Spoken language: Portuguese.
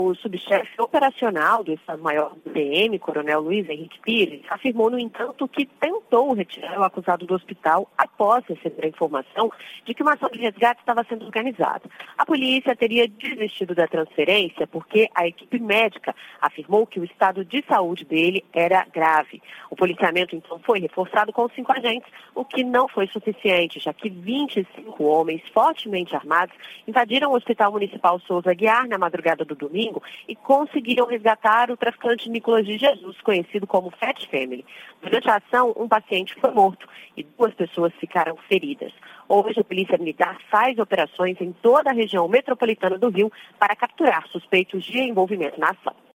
O subchefe operacional do Estado-Maior do PM, Coronel Luiz Henrique Pires, afirmou, no entanto, que tentou retirar o acusado do hospital após receber a informação de que uma ação de resgate estava sendo organizada. A polícia teria desistido da transferência porque a equipe médica afirmou que o estado de saúde dele era grave. O policiamento, então, foi reforçado com 5 agentes, o que não foi suficiente, já que 25 homens fortemente armados invadiram o Hospital Municipal Souza Aguiar na madrugada do domingo e conseguiram resgatar o traficante Nicolas de Jesus, conhecido como Fat Family. Durante a ação, um paciente foi morto e 2 pessoas ficaram feridas. Hoje, a Polícia Militar faz operações em toda a região metropolitana do Rio para capturar suspeitos de envolvimento na ação.